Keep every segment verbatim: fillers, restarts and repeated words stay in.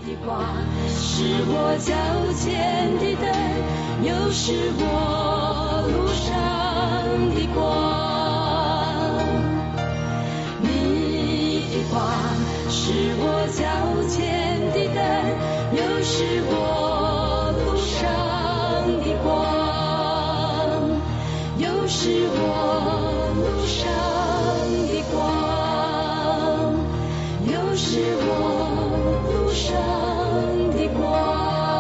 的光是我脚前的灯，又是我路上的光。你的光是我脚前的灯，又是我路上的光，又是我路上的光，又是我路上的光。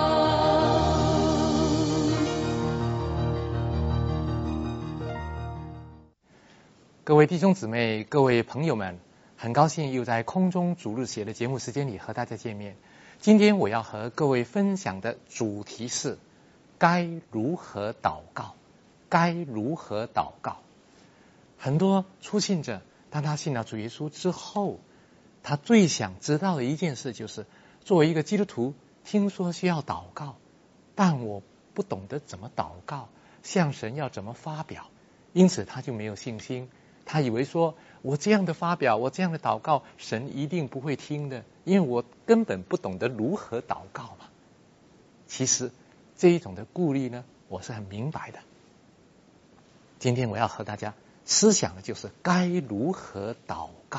各位弟兄姊妹，各位朋友们，很高兴又在空中主日学的节目时间里和大家见面。今天我要和各位分享的主题是该如何祷告，该如何祷告。很多初信者当他信了主耶稣之后，他最想知道的一件事就是作为一个基督徒，听说需要祷告，但我不懂得怎么祷告，向神要怎么发表，因此他就没有信心。他以为说我这样的发表，我这样的祷告，神一定不会听的，因为我根本不懂得如何祷告嘛。其实这一种的顾虑呢，我是很明白的。今天我要和大家思想的就是该如何祷告。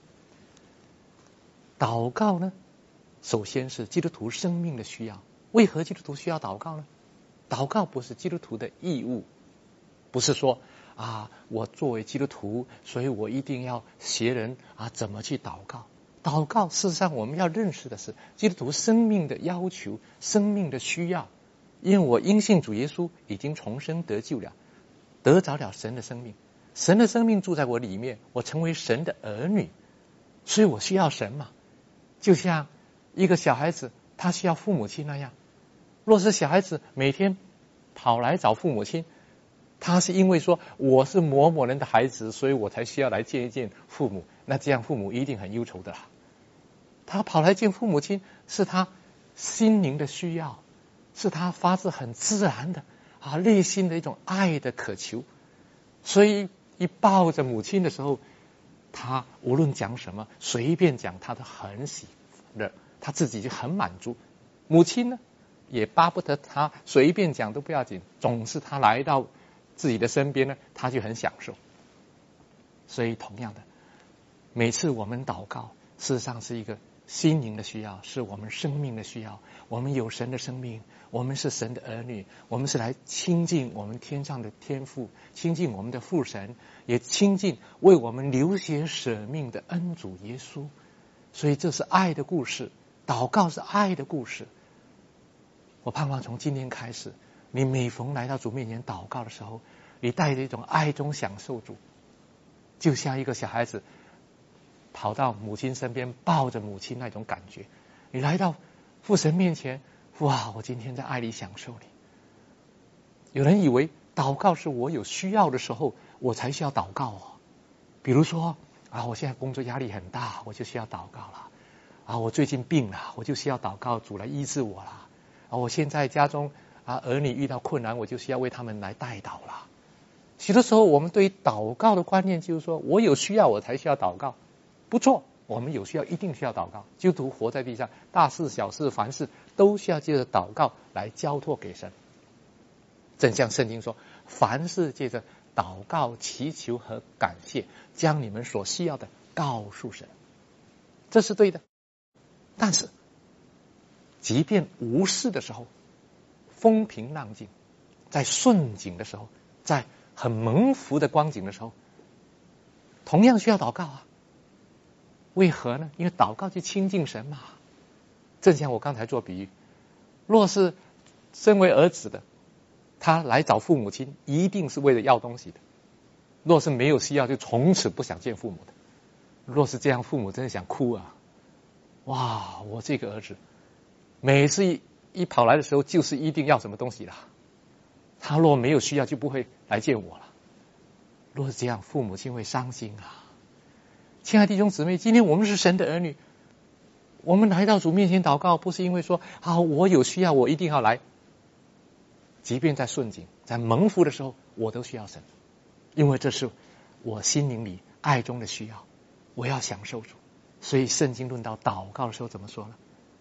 祷告呢，首先是基督徒生命的需要。为何基督徒需要祷告呢？祷告不是基督徒的义务，不是说啊，我作为基督徒，所以我一定要学人啊怎么去祷告。祷告事实上我们要认识的是基督徒生命的要求，生命的需要。因为我因信主耶稣已经重生得救了，得着了神的生命，神的生命住在我里面，我成为神的儿女，所以我需要神嘛。就像一个小孩子他需要父母亲那样，若是小孩子每天跑来找父母亲，他是因为说我是某某人的孩子，所以我才需要来见一见父母，那这样父母一定很忧愁的啦。他跑来见父母亲是他心灵的需要，是他发自很自然的啊内心的一种爱的渴求，所以一抱着母亲的时候，他无论讲什么随便讲他都很喜乐，他自己就很满足。母亲呢也巴不得他随便讲都不要紧，总是他来到自己的身边呢，他就很享受。所以同样的，每次我们祷告事实上是一个心灵的需要，是我们生命的需要。我们有神的生命，我们是神的儿女，我们是来亲近我们天上的天父，亲近我们的父神，也亲近为我们流血舍命的恩主耶稣。所以这是爱的故事，祷告是爱的故事。我盼望从今天开始，你每逢来到主面前祷告的时候，你带着一种爱中享受主，就像一个小孩子跑到母亲身边抱着母亲那种感觉。你来到父神面前，哇，我今天在爱里享受你。有人以为祷告是我有需要的时候我才需要祷告哦，比如说啊，我现在工作压力很大，我就需要祷告了。啊，我最近病了，我就需要祷告主来医治我了。啊，我现在家中啊儿女遇到困难，我就需要为他们来代祷了。许多时候我们对于祷告的观念就是说我有需要我才需要祷告。不错，我们有需要一定需要祷告，基督徒活在地上，大事小事凡事都需要借着祷告来交托给神。正像圣经说，凡事借着祷告祈求和感谢，将你们所需要的告诉神，这是对的。但是即便无事的时候，风平浪静，在顺境的时候，在很蒙福的光景的时候，同样需要祷告啊。为何呢？因为祷告去亲近神嘛。正像我刚才做比喻，若是身为儿子的，他来找父母亲一定是为了要东西的，若是没有需要就从此不想见父母的。若是这样，父母真的想哭啊！哇，我这个儿子每次一一跑来的时候就是一定要什么东西啦，他若没有需要就不会来见我了。若是这样，父母亲会伤心啊。亲爱的弟兄姊妹，今天我们是神的儿女，我们来到主面前祷告，不是因为说啊我有需要我一定要来，即便在顺境在蒙福的时候我都需要神，因为这是我心灵里爱中的需要，我要享受主。所以圣经论到祷告的时候怎么说呢？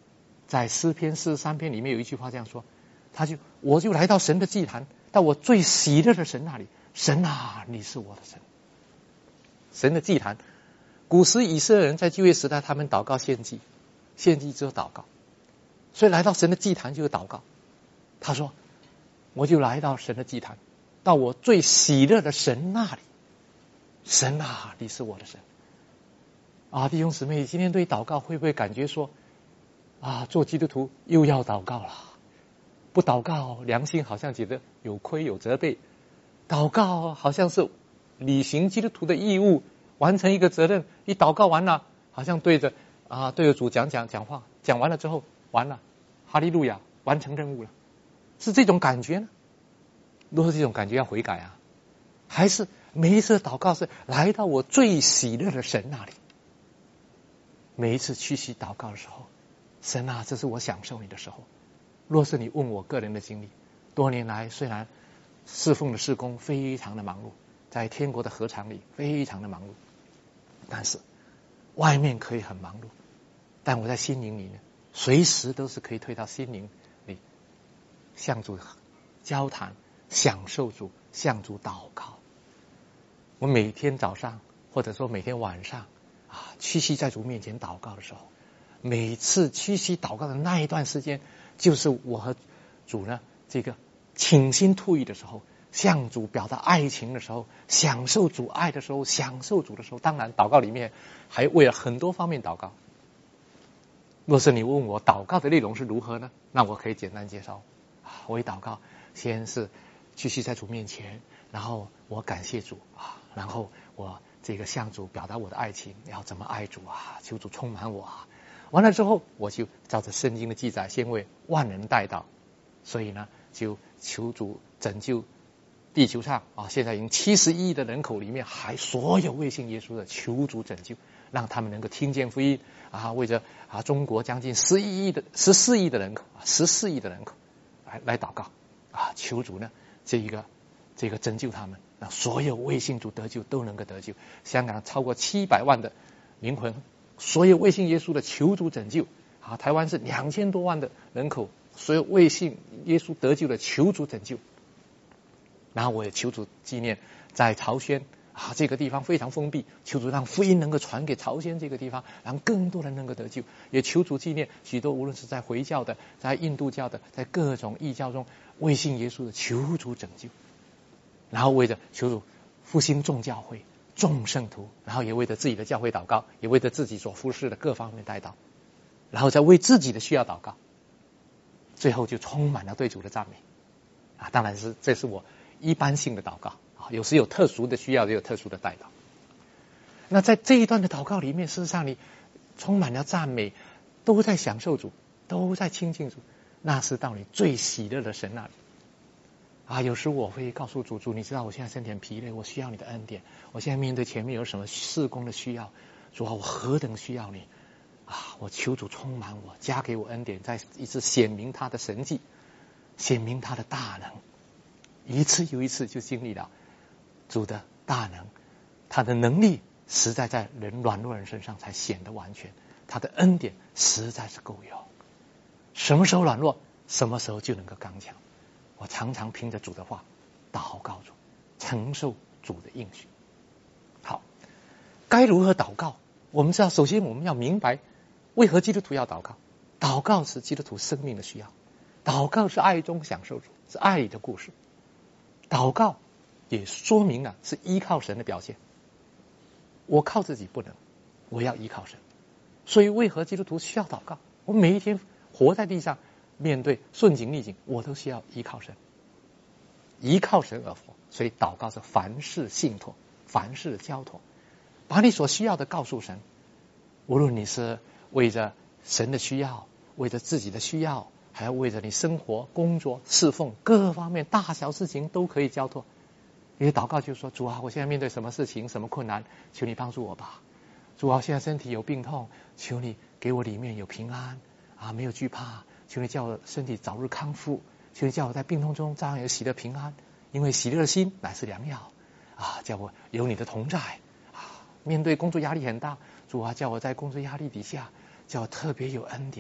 在诗篇四十三篇里面有一句话这样说，他就我就来到神的祭坛，到我最喜乐的神那里，神啊，你是我的神。神的祭坛，古时以色列人在旧约时代，他们祷告献祭，献祭之后祷告，所以来到神的祭坛就是祷告。他说我就来到神的祭坛，到我最喜乐的神那里，神啊，你是我的神。啊，弟兄姊妹，今天对祷告会不会感觉说啊，做基督徒又要祷告了，不祷告良心好像觉得有亏有责备，祷告好像是履行基督徒的义务，完成一个责任，一祷告完了好像对着啊对着主讲讲讲话，讲完了之后完了，哈利路亚，完成任务了，是这种感觉呢？如果是这种感觉要悔改啊，还是每一次祷告是来到我最喜乐的神那里？每一次屈膝祷告的时候，神啊，这是我享受你的时候。若是你问我个人的经历，多年来虽然侍奉的事工非常的忙碌，在天国的禾场里非常的忙碌，但是外面可以很忙碌，但我在心灵里呢，随时都是可以退到心灵里，向主交谈，享受主，向主祷告。我每天早上或者说每天晚上啊，屈膝在主面前祷告的时候，每次屈膝祷告的那一段时间，就是我和主呢这个倾心吐意的时候，向主表达爱情的时候，享受主爱的时候，享受主的时候。当然祷告里面还为了很多方面祷告。若是你问我祷告的内容是如何呢，那我可以简单介绍。我一祷告先是屈膝在主面前，然后我感谢主啊，然后我这个向主表达我的爱情，要怎么爱主啊，求主充满我啊。完了之后，我就照着圣经的记载，先为万人代祷，所以呢，就求主拯救地球上啊，现在已经七十亿的人口里面，还所有未信耶稣的，求主拯救，让他们能够听见福音啊，为着啊中国将近十一亿的十四亿的人口啊，十四亿的人口来来祷告啊，求主呢这一个这个拯救他们，让所有未信主得救都能够得救。香港超过七百万的灵魂，所有未信耶稣的求主拯救啊！台湾是两千多万的人口，所有未信耶稣得救的求主拯救。然后我也求主纪念在朝鲜啊这个地方非常封闭，求主让福音能够传给朝鲜这个地方，让更多人能够得救。也求主纪念许多无论是在回教的、在印度教的、在各种异教中未信耶稣的，求主拯救。然后为着求主复兴众教会、众圣徒，然后也为着自己的教会祷告，也为着自己所服侍的各方面代祷，然后再为自己的需要祷告，最后就充满了对主的赞美啊！当然是这是我一般性的祷告啊，有时有特殊的需要，也有特殊的代祷。那在这一段的祷告里面，事实上你充满了赞美，都在享受主，都在亲近主，那是到你最喜乐的神那里。啊，有时我会告诉主，主，你知道我现在身体很疲累，我需要你的恩典。我现在面对前面有什么事工的需要，主啊，我何等需要你啊！我求主充满我，加给我恩典，再一次显明他的神迹，显明他的大能。一次又一次就经历了主的大能，他的能力实在在人软弱人身上才显得完全，他的恩典实在是够用。什么时候软弱，什么时候就能够刚强。我常常凭着主的话祷告主，承受主的应许。好，该如何祷告？我们知道，首先我们要明白为何基督徒要祷告。祷告是基督徒生命的需要，祷告是爱中享受主，是爱里的故事。祷告也说明了是依靠神的表现。我靠自己不能，我要依靠神。所以为何基督徒需要祷告？我每一天活在地上，面对顺境逆境，我都需要依靠神，依靠神而活。所以祷告是凡事信托，凡事交托，把你所需要的告诉神。无论你是为着神的需要，为着自己的需要，还要为着你生活、工作、侍奉各方面大小事情都可以交托。因为祷告就是说，主啊，我现在面对什么事情、什么困难，求你帮助我吧。主啊，现在身体有病痛，求你给我里面有平安啊，没有惧怕。求你叫我身体早日康复，求你叫我在病痛中照样有喜乐平安，因为喜乐的心乃是良药啊！叫我有你的同在啊！面对工作压力很大，主啊，叫我在工作压力底下，叫我特别有恩典，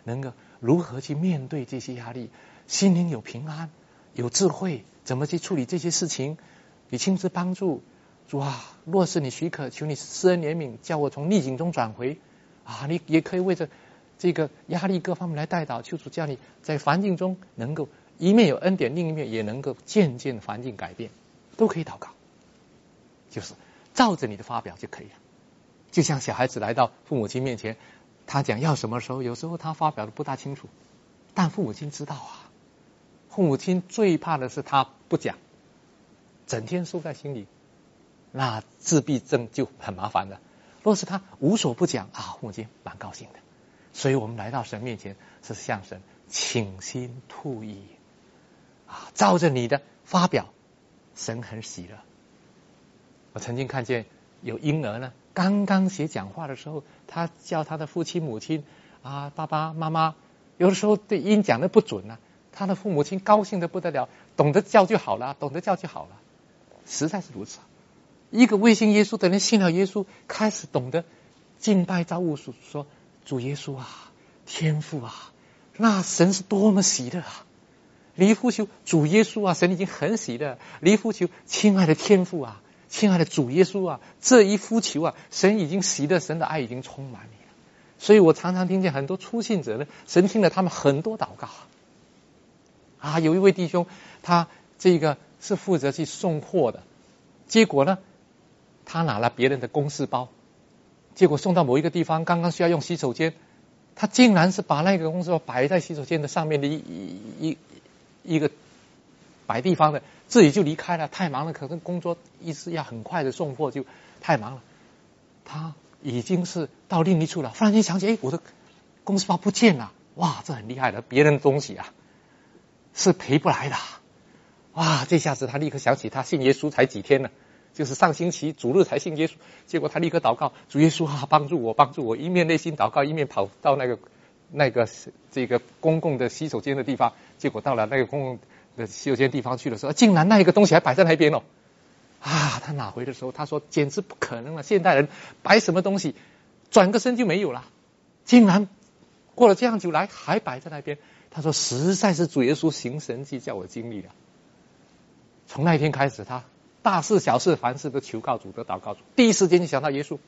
能够如何去面对这些压力，心灵有平安，有智慧，怎么去处理这些事情，你亲自帮助。主啊，若是你许可，求你施恩怜悯，叫我从逆境中转回啊！你也可以为着这个压力各方面来代祷，求主叫你在环境中能够一面有恩典，另一面也能够渐渐环境改变，都可以祷告，就是照着你的发表就可以了。就像小孩子来到父母亲面前，他讲要什么时候，有时候他发表的不大清楚，但父母亲知道啊。父母亲最怕的是他不讲，整天收在心里，那自闭症就很麻烦了。若是他无所不讲啊，父母亲蛮高兴的。所以我们来到神面前是向神倾心吐意啊，照着你的发表，神很喜乐。我曾经看见有婴儿呢，刚刚学讲话的时候，他叫他的父亲母亲啊，爸爸妈妈，有的时候对音讲的不准啊，他的父母亲高兴的不得了，懂得叫就好了，懂得叫就好了，实在是如此。一个未信耶稣的人信了耶稣，开始懂得敬拜造物主，说主耶稣啊，天父啊，那神是多么喜乐啊！离夫求主耶稣啊，神已经很喜乐。离夫求亲爱的天父啊，亲爱的主耶稣啊，这一呼求啊，神已经喜乐，神的爱已经充满你了。所以我常常听见很多初信者呢，神听了他们很多祷告啊。有一位弟兄，他这个是负责去送货的，结果呢，他拿了别人的公事包，结果送到某一个地方，刚刚需要用洗手间，他竟然是把那个公事包摆在洗手间的上面的一一一一个摆地方的，自己就离开了。太忙了，可能工作一直要很快的送货，就太忙了。他已经是到另一处了，忽然间想起，哎，我的公事包不见了，哇，这很厉害的，别人的东西啊是赔不来的。哇，这下子他立刻想起他信耶稣才几天呢，就是上星期主日才信耶稣，结果他立刻祷告，主耶稣啊，帮助我，帮助我，一面内心祷告，一面跑到那个那个这个公共的洗手间的地方，结果到了那个公共的洗手间地方去的时候，竟然那一个东西还摆在那边哦。啊，他拿回的时候，他说简直不可能了，现代人摆什么东西，转个身就没有了，竟然过了这样久来还摆在那边。他说实在是主耶稣行神迹叫我经历了。从那一天开始，他大事小事凡事都求告主，都祷告主，第一时间就想到耶稣。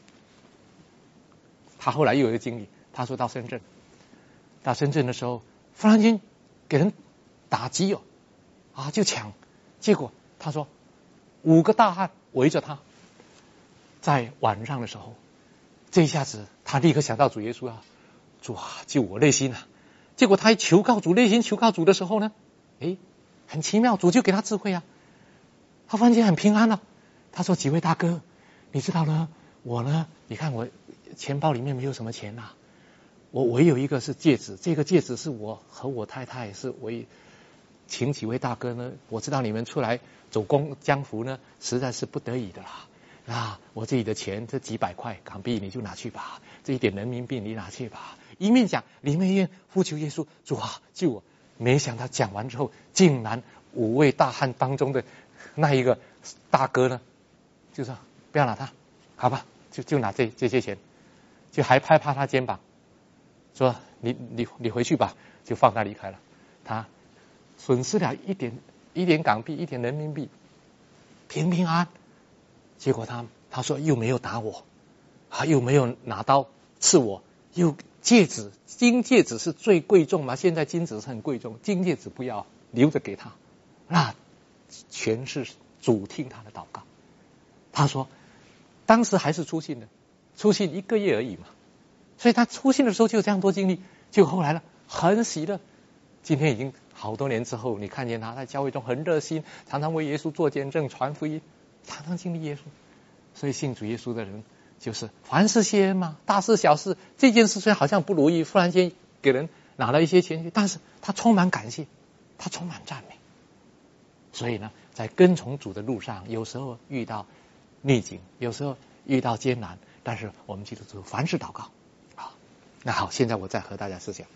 他后来又有一个经历，他说到深圳，到深圳的时候，忽然间给人打击哦，啊就抢，结果他说五个大汉围着他，在晚上的时候，这一下子他立刻想到主耶稣啊，主啊救我内心啊。结果他一求告主，内心求告主的时候呢，诶，很奇妙，主就给他智慧啊。他忽然间很平安了。他说几位大哥，你知道呢，我呢，你看我钱包里面没有什么钱啊，我唯有一个是戒指，这个戒指是我和我太太是唯请几位大哥呢，我知道你们出来走公江湖呢，实在是不得已的啦。啊，我自己的钱这几百块港币你就拿去吧，这一点人民币你拿去吧。一面讲，一面呼求耶稣，主啊救我。没想到讲完之后，竟然五位大汉当中的那一个大哥呢，就说不要拿他，好吧，就就拿这这些钱，就还拍拍他肩膀，说你你你回去吧，就放他离开了。他损失了一点一点港币，一点人民币，平平安。结果他他说又没有打我，啊又没有拿刀刺我，又戒指金戒指是最贵重嘛，现在金子是很贵重，金戒指不要留着给他，那全是主听他的祷告。他说当时还是初信的，初信一个月而已嘛，所以他初信的时候就有这样多经历，就后来呢很喜乐。今天已经好多年之后，你看见他在教会中很热心，常常为耶稣做见证传福音，常常经历耶稣。所以信主耶稣的人就是凡事谢恩嘛，大事小事，这件事虽然好像不如意，忽然间给人拿了一些钱去，但是他充满感谢，他充满赞美。所以呢，在跟从主的路上，有时候遇到逆境，有时候遇到艰难，但是我们基督徒凡事祷告啊。那好，现在我再和大家思想，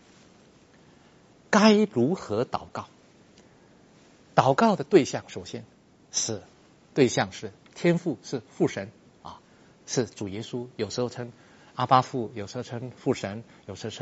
该如何祷告？祷告的对象首先是对象是天父，是父神啊，是主耶稣，有时候称阿爸父，有时候称父神，有时候称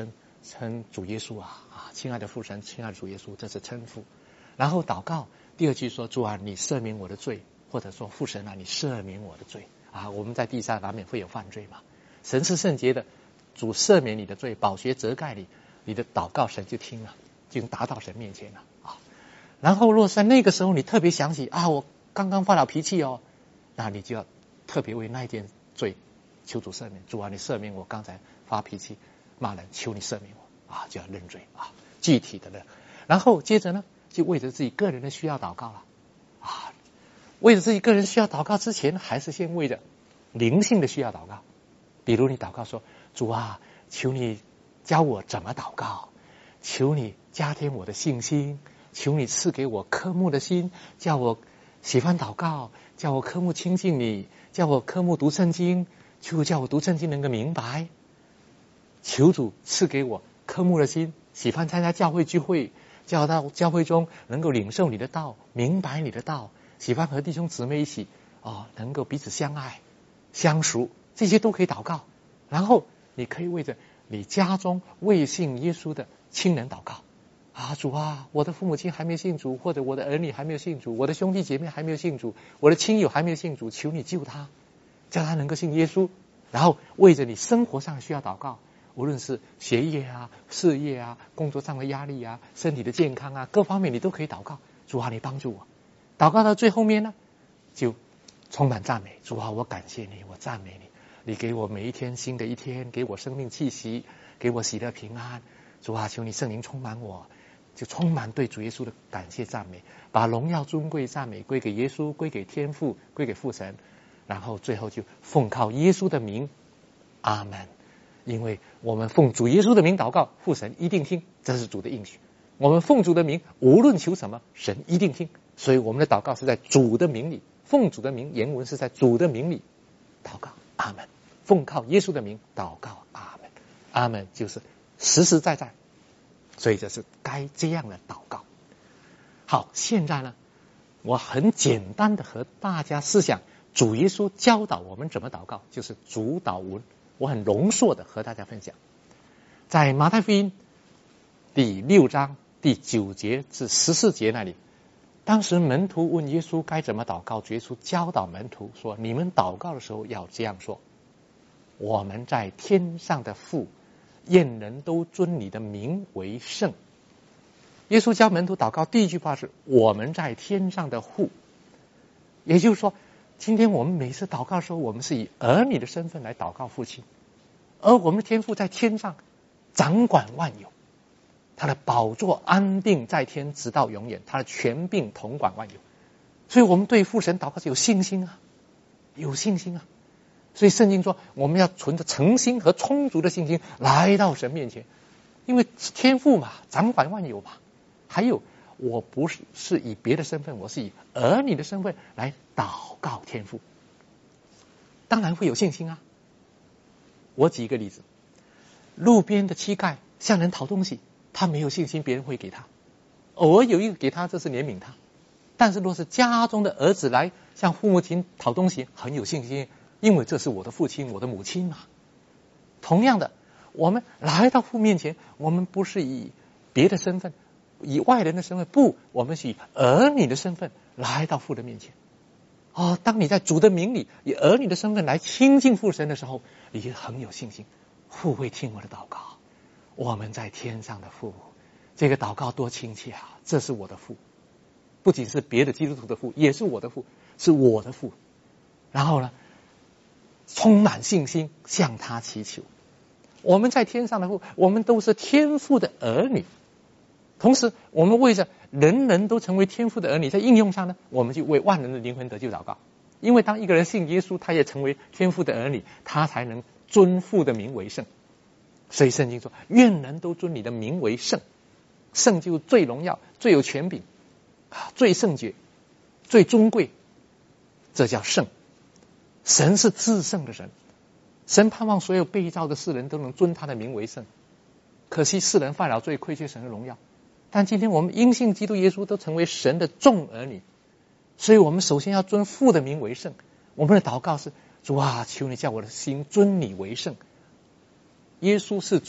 称主耶稣啊啊，亲爱的父神，亲爱的主耶稣，这是称呼。然后祷告，第二句说主啊，你赦免我的罪，或者说父神啊，你赦免我的罪啊。我们在地上难免会有犯罪嘛，神是圣洁的，主赦免你的罪，宝血遮盖你，你的祷告神就听了，就达到神面前了啊。然后若是在那个时候你特别想起啊，我刚刚发了脾气哦，那你就要特别为那一件罪求主赦免。主啊，你赦免我刚才发脾气骂人，求你赦免我啊，就要认罪啊，具体的认。然后接着呢，就为着自己个人的需要祷告了啊。为着自己个人需要祷告之前，还是先为着灵性的需要祷告。比如你祷告说，主啊，求你教我怎么祷告，求你加添我的信心，求你赐给我渴慕的心，叫我喜欢祷告，叫我渴慕亲近你，叫我渴慕读圣经，求叫我读圣经能够明白。求主赐给我渴慕的心，喜欢参加教会聚会，叫到教会中能够领受你的道，明白你的道，喜欢和弟兄姊妹一起哦，能够彼此相爱相熟，这些都可以祷告。然后你可以为着你家中未信耶稣的亲人祷告啊，主啊，我的父母亲还没有信主，或者我的儿女还没有信主，我的兄弟姐妹还没有信主，我的亲友还没有信主，求你救他，叫他能够信耶稣。然后为着你生活上需要祷告，无论是学业啊、事业啊、工作上的压力啊、身体的健康啊，各方面你都可以祷告。主啊，你帮助我。祷告到最后面呢，就充满赞美。主啊，我感谢你，我赞美你，你给我每一天新的一天，给我生命气息，给我喜乐平安。主啊，求你圣灵充满我，就充满对主耶稣的感谢赞美，把荣耀尊贵赞美归给耶稣，归给天父，归给父神。然后最后就奉靠耶稣的名，阿们。因为我们奉主耶稣的名祷告，父神一定听，这是主的应许。我们奉主的名无论求什么，神一定听，所以我们的祷告是在主的名里，奉主的名，原文是在主的名里祷告，阿们。奉靠耶稣的名祷告，阿们。阿们就是实实在在，所以这是该这样的祷告。好，现在呢，我很简单的和大家思想主耶稣教导我们怎么祷告，就是主祷文，我很浓缩的和大家分享。在马太福音第六章第九节至十四节那里，当时门徒问耶稣该怎么祷告，耶稣教导门徒说，你们祷告的时候要这样说，我们在天上的父，愿人都尊你的名为圣。耶稣教门徒祷告第一句话是我们在天上的父，也就是说今天我们每次祷告的时候，我们是以儿女的身份来祷告父亲，而我们的天父在天上掌管万有，他的宝座安定在天直到永远，他的权柄统管万有，所以我们对父神祷告是有信心啊，有信心啊。所以圣经说我们要存着诚心和充足的信心来到神面前，因为天父嘛，掌管万有嘛。还有我不是是以别的身份，我是以儿女的身份来祷告天父，当然会有信心啊。我举一个例子，路边的乞丐向人讨东西，他没有信心别人会给他，偶尔有一个给他，这是怜悯他。但是若是家中的儿子来向父母亲讨东西，很有信心，因为这是我的父亲，我的母亲嘛。同样的，我们来到父面前，我们不是以别的身份，以外人的身份，不，我们是以儿女的身份来到父的面前。哦，当你在主的名里以儿女的身份来亲近父神的时候，你就很有信心，父会听我的祷告。我们在天上的父，这个祷告多亲切啊！这是我的父，不仅是别的基督徒的父，也是我的父，是我的父。然后呢，充满信心向他祈求。我们在天上的父，我们都是天父的儿女。同时我们为着人人都成为天父的儿女，在应用上呢，我们就为万人的灵魂得救祷告。因为当一个人信耶稣，他也成为天父的儿女，他才能尊父的名为圣。所以圣经说愿人都尊你的名为圣，圣就最荣耀，最有权柄，最圣洁，最尊贵，这叫圣。神是至圣的神，神盼望所有被造的世人都能尊他的名为圣。可惜世人犯了罪，亏缺神的荣耀。但今天我们因信基督耶稣都成为神的众儿女，所以我们首先要尊父的名为圣。我们的祷告是主啊，求你叫我的心尊你为圣。耶稣是主，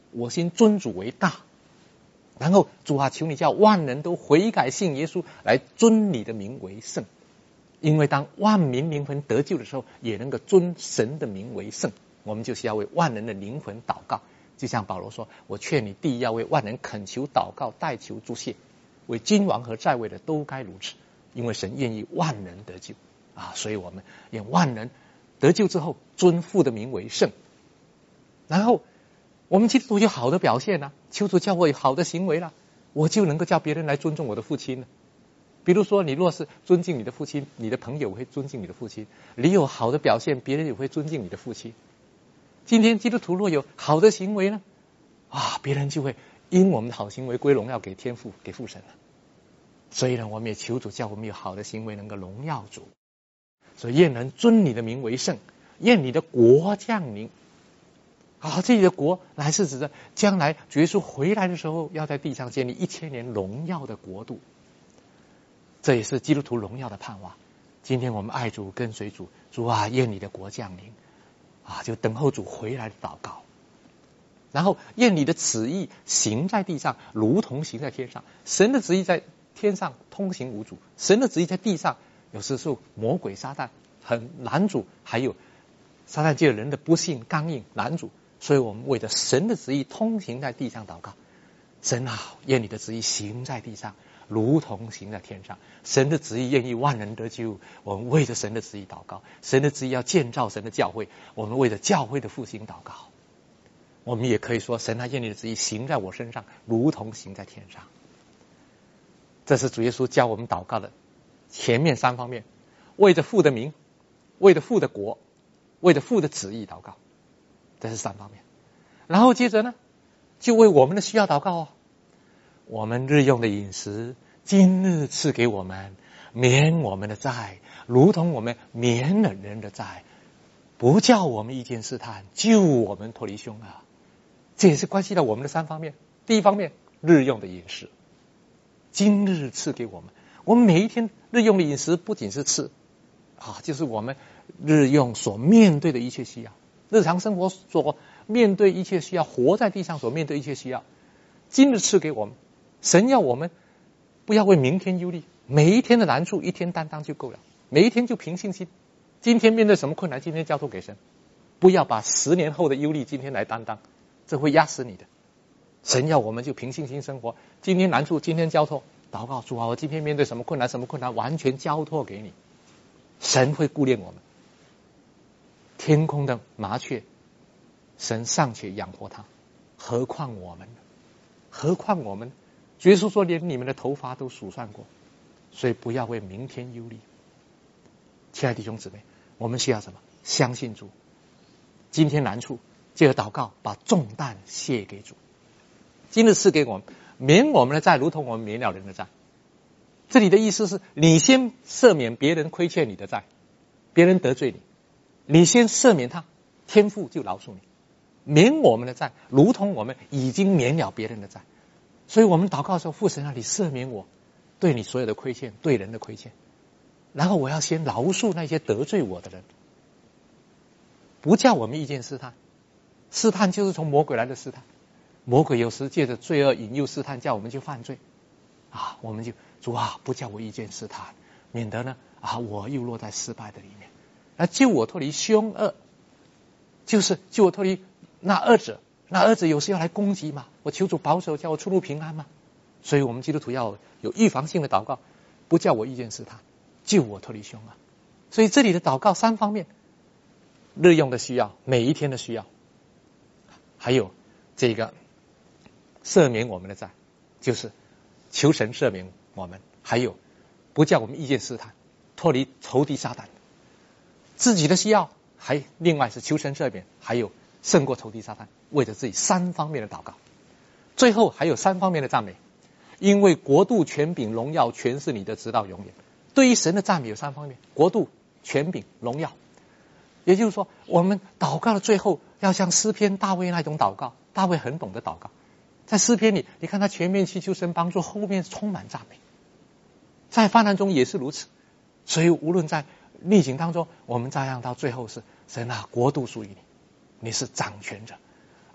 我心尊主为大。然后主啊，求你叫万人都悔改信耶稣，来尊你的名为圣。因为当万民灵魂得救的时候，也能够尊神的名为圣。我们就是要为万人的灵魂祷告，就像保罗说，我劝你第一要为万人恳求祷告，代求祝谢，为君王和在位的都该如此，因为神愿意万人得救啊，所以我们愿万人得救之后尊父的名为圣。然后我们基督徒有好的表现啊，求主叫我有好的行为了，我就能够叫别人来尊重我的父亲了。比如说你若是尊敬你的父亲，你的朋友会尊敬你的父亲，你有好的表现，别人也会尊敬你的父亲。今天基督徒若有好的行为呢，啊，别人就会因我们的好行为归荣耀给天父给父神了。所以呢，我们也求主叫我们有好的行为能够荣耀主。所以愿人尊你的名为圣，愿你的国降临。啊，这里的国乃是指着将来主耶稣回来的时候，要在地上建立一千年荣耀的国度。这也是基督徒荣耀的盼望。今天我们爱主跟随主，主啊，愿你的国降临啊，就等候主回来的祷告。然后愿你的旨意行在地上，如同行在天上。神的旨意在天上通行无阻，神的旨意在地上，有时候魔鬼撒旦很拦阻，还有撒旦借人的不信刚硬拦阻。所以我们为着神的旨意通行在地上祷告。神啊，愿你的旨意行在地上，如同行在天上。神的旨意愿意万人得救，我们为着神的旨意祷告。神的旨意要建造神的教会，我们为着教会的复兴祷告。我们也可以说，神啊，愿你的旨意行在我身上，如同行在天上。这是主耶稣教我们祷告的前面三方面：为着父的名，为着父的国，为着父的旨意祷告。这是三方面。然后接着呢，就为我们的需要祷告哦。我们日用的饮食，今日赐给我们，免我们的债，如同我们免了人的债，不叫我们遇见试探，救我们脱离凶恶。这也是关系到我们的三方面。第一方面，日用的饮食，今日赐给我们。我们每一天日用的饮食不仅是吃啊，就是我们日用所面对的一切需要，日常生活所面对一切需要，活在地上所面对一切需要，今日赐给我们。神要我们不要为明天忧虑，每一天的难处一天担当就够了，每一天就凭信心。今天面对什么困难，今天交托给神，不要把十年后的忧虑今天来担当，这会压死你的。神要我们就凭信心生活，今天难处今天交托，祷告主啊，我今天面对什么困难什么困难，完全交托给你，神会顾念我们。天空的麻雀，神尚且养活它，何况我们？何况我们？耶稣说连你们的头发都数算过，所以不要为明天忧虑。亲爱的弟兄姊妹，我们需要什么？相信主。今天难处，借着祷告把重担卸给主。今日赐给我们，免我们的债，如同我们免了人的债。这里的意思是你先赦免别人亏欠你的债，别人得罪你，你先赦免他，天父就饶恕你。免我们的债，如同我们已经免了别人的债。所以我们祷告的时候，父神啊，你赦免我对你所有的亏欠，对人的亏欠。然后我要先饶恕那些得罪我的人，不叫我们遇见试探。试探就是从魔鬼来的试探，魔鬼有时借着罪恶引诱试探，叫我们去犯罪啊，我们就主啊，不叫我遇见试探，免得呢啊我又落在失败的里面。而救我脱离凶恶，就是救我脱离那恶者。那儿子有时要来攻击嘛，我求主保守，叫我出入平安嘛。所以我们基督徒要有预防性的祷告，不叫我遇见试探，救我脱离凶恶。所以这里的祷告三方面：日用的需要，每一天的需要，还有这个赦免我们的债，就是求神赦免我们，还有不叫我们遇见试探，脱离仇敌撒旦。自己的需要，还另外是求神赦免，还有胜过仇敌撒旦，为着自己三方面的祷告。最后还有三方面的赞美，因为国度、权柄、荣耀全是你的，直到永远。对于神的赞美有三方面：国度、权柄、荣耀。也就是说，我们祷告的最后要像诗篇大卫那种祷告。大卫很懂得祷告，在诗篇里你看他全面祈求神帮助，后面充满赞美。在患难中也是如此。所以无论在逆境当中，我们照样到最后是神啊，国度属于你，你是掌权者啊，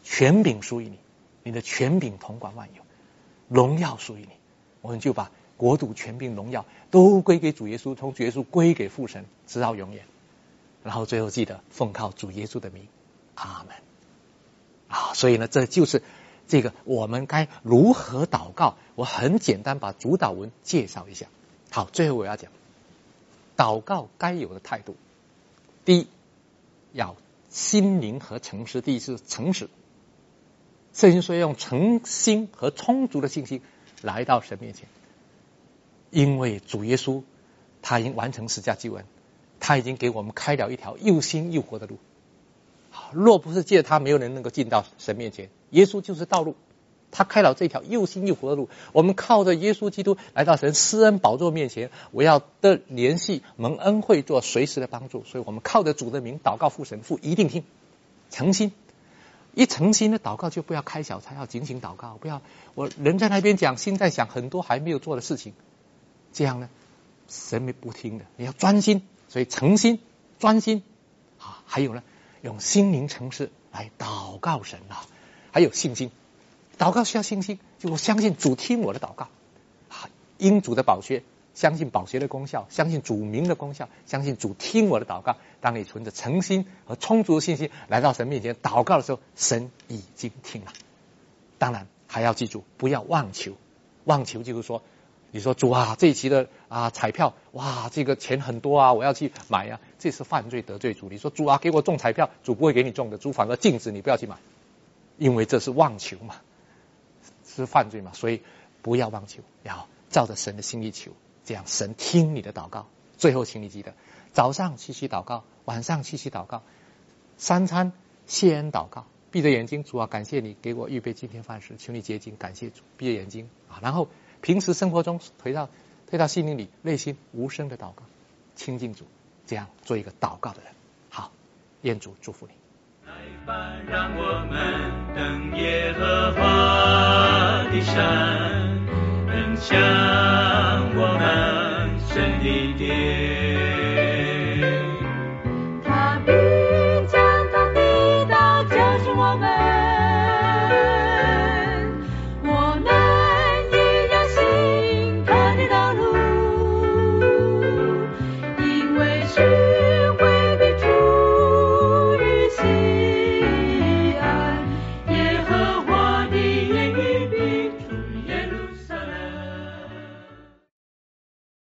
权柄属于你，你的权柄统管万有，荣耀属于你，我们就把国度、权柄、荣耀都归给主耶稣，从主耶稣归给父神，直到永远。然后最后记得奉靠主耶稣的名，阿们。啊，所以呢，这就是这个我们该如何祷告。我很简单把主祷文介绍一下。好，最后我要讲祷告该有的态度。第一，要心灵和诚实。第一是诚实，圣经说要用诚心和充足的信心来到神面前，因为主耶稣他已经完成十架救恩，他已经给我们开了一条又新又活的路。若不是借他，没有人能够进到神面前。耶稣就是道路，他开了这条又新又活的路。我们靠着耶稣基督来到神施恩宝座面前，我要的联系蒙恩惠做随时的帮助。所以我们靠着主的名祷告，父神，父一定听。诚心，一诚心的祷告就不要开小差，要警醒祷告，不要我人在那边讲，心在想很多还没有做的事情，这样呢神没不听的。你要专心，所以诚心专心啊，还有呢用心灵诚实来祷告神啊，还有信心。祷告需要信心，就我相信主听我的祷告啊，因主的宝血，相信宝血的功效，相信主名的功效，相信主听我的祷告。当你存着诚心和充足的信心来到神面前祷告的时候，神已经听了。当然还要记住，不要妄求。妄求就是说，你说主啊，这一期的啊彩票，哇，这个钱很多啊，我要去买啊，这是犯罪得罪主。你说主啊，给我中彩票，主不会给你中的，主反而禁止你不要去买，因为这是妄求嘛，是犯罪嘛，所以不要妄求，要照着神的心意求，这样神听你的祷告。最后请你记得，早上继续祷告，晚上继续祷告，三餐谢恩祷告，闭着眼睛，主啊，感谢你给我预备今天饭食，求你洁净，感谢主，闭着眼睛啊，然后平时生活中推到推到心灵里，内心无声的祷告，亲近主，这样做一个祷告的人。好，愿主祝福你。 来吧，让我们登耶和华的山，奔向我们神的殿。